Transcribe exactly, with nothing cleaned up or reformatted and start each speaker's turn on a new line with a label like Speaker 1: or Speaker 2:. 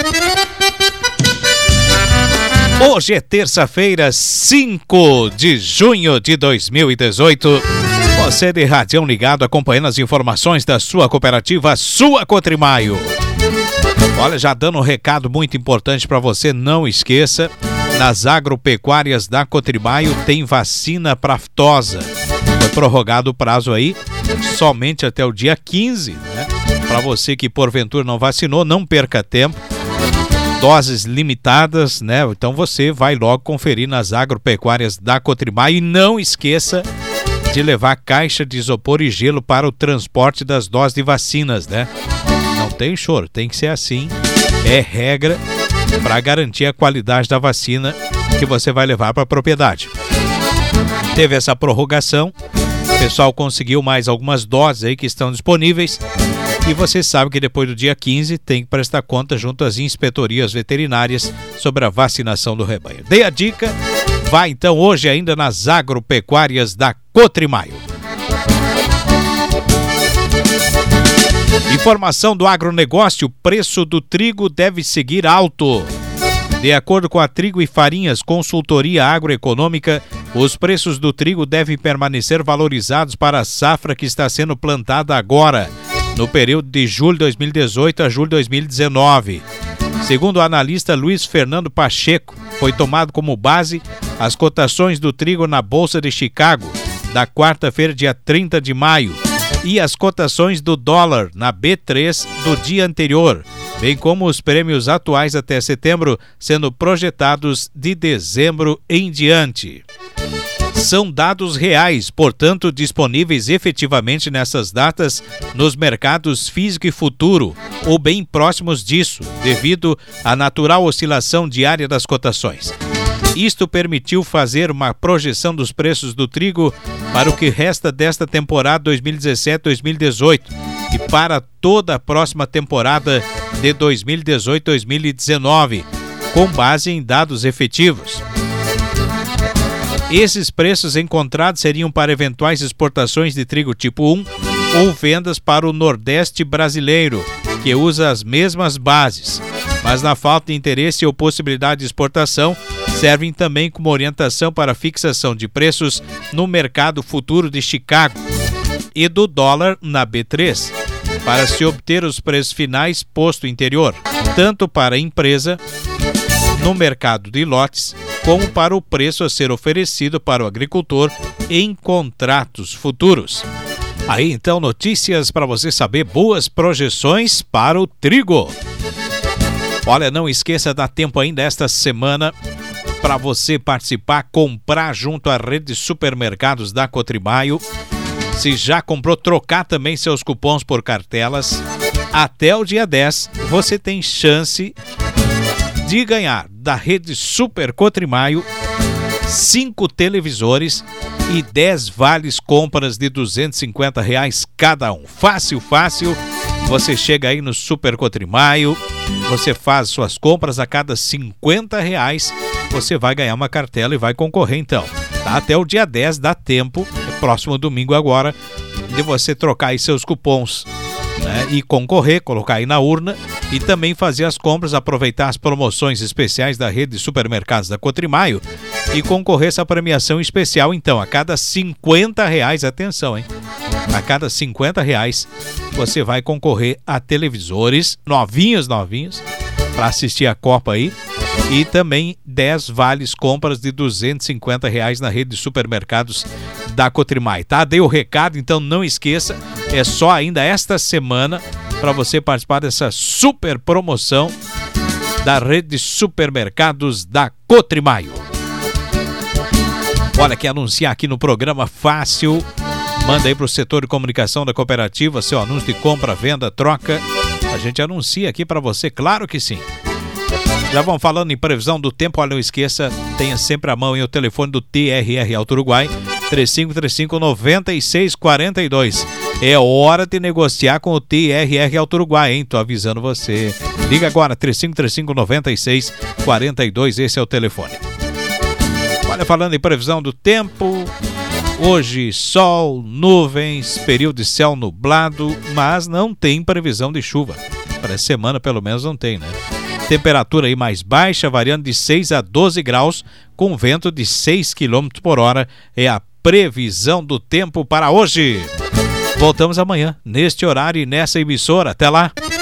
Speaker 1: Hoje é terça-feira, cinco de junho de dois mil e dezoito. Você de Radião ligado, acompanhando as informações da sua cooperativa, Sua Cotrimaio. Olha, já dando um recado muito importante para você, não esqueça, nas agropecuárias da Cotrimaio tem vacina para aftosa. Foi prorrogado o prazo aí, somente até o dia quinze, né? Para você que porventura não vacinou, não perca tempo. Doses limitadas, né? Então você vai logo conferir nas agropecuárias da Cotrimaio e não esqueça de levar caixa de isopor e gelo para o transporte das doses de vacinas, né? Não tem choro, tem que ser assim. É regra para garantir a qualidade da vacina que você vai levar para a propriedade. Teve essa prorrogação, o pessoal conseguiu mais algumas doses aí que estão disponíveis. E você sabe que depois do dia quinze tem que prestar conta junto às inspetorias veterinárias sobre a vacinação do rebanho. Dei a dica, vai então hoje ainda nas agropecuárias da Cotrimaio. Informação do agronegócio, o preço do trigo deve seguir alto. De acordo com a Trigo e Farinhas Consultoria Agroeconômica, os preços do trigo devem permanecer valorizados para a safra que está sendo plantada agora, no período de julho de dois mil e dezoito a julho de dois mil e dezenove. Segundo o analista Luiz Fernando Pacheco, foi tomado como base as cotações do trigo na Bolsa de Chicago, da quarta-feira, dia trinta de maio, e as cotações do dólar na B três do dia anterior, bem como os prêmios atuais até setembro, sendo projetados de dezembro em diante. São dados reais, portanto, disponíveis efetivamente nessas datas nos mercados físico e futuro, ou bem próximos disso, devido à natural oscilação diária das cotações. Isto permitiu fazer uma projeção dos preços do trigo para o que resta desta temporada dois mil e dezessete dois mil e dezoito e para toda a próxima temporada de dois mil e dezoito dois mil e dezenove, com base em dados efetivos. Esses preços encontrados seriam para eventuais exportações de trigo tipo um ou vendas para o Nordeste brasileiro, que usa as mesmas bases. Mas na falta de interesse ou possibilidade de exportação, servem também como orientação para fixação de preços no mercado futuro de Chicago e do dólar na B três, para se obter os preços finais posto interior, tanto para a empresa no mercado de lotes, como para o preço a ser oferecido para o agricultor em contratos futuros. Aí então, notícias para você saber, boas projeções para o trigo. Olha, não esqueça, dá tempo ainda esta semana para você participar, comprar junto à rede de supermercados da Cotrimaio. Se já comprou, trocar também seus cupons por cartelas. Até o dia dez, você tem chance de ganhar da rede Super Cotrimaio cinco televisores e dez vales compras de duzentos e cinquenta reais cada um. Fácil, fácil. Você chega aí no Super Cotrimaio, você faz suas compras a cada cinquenta reais, você vai ganhar uma cartela e vai concorrer então. Tá? Até o dia dez dá tempo, é próximo domingo agora, de você trocar aí seus cupons, né, e concorrer, colocar aí na urna e também fazer as compras, aproveitar as promoções especiais da rede de supermercados da Cotrimaio e concorrer a essa premiação especial então, a cada cinquenta reais, atenção, hein? A cada cinquenta reais você vai concorrer a televisores novinhos, novinhos, para assistir a Copa aí, e também dez vales compras de duzentos e cinquenta reais na rede de supermercados da Cotrimaio, tá? Dei o recado, então não esqueça, é só ainda esta semana para você participar dessa super promoção da rede de supermercados da Cotrimaio. Olha, quer anunciar aqui no programa fácil? Manda aí para o setor de comunicação da cooperativa seu anúncio de compra, venda, troca. A gente anuncia aqui para você, claro que sim. Já vão falando em previsão do tempo, olha, não esqueça, tenha sempre à mão aí o telefone do T R R Alto Uruguai, três cinco três cinco, nove seis quatro dois. É hora de negociar com o T R R Alto Uruguai, hein? Tô avisando você. Liga agora, três cinco três cinco, nove seis quatro dois, esse é o telefone. Olha, falando em previsão do tempo, hoje sol, nuvens, período de céu nublado, mas não tem previsão de chuva. Para essa semana pelo menos não tem, né? Temperatura aí mais baixa, variando de seis a doze graus, com vento de seis quilômetros por hora. É a previsão do tempo para hoje. Voltamos amanhã, neste horário e nessa emissora. Até lá!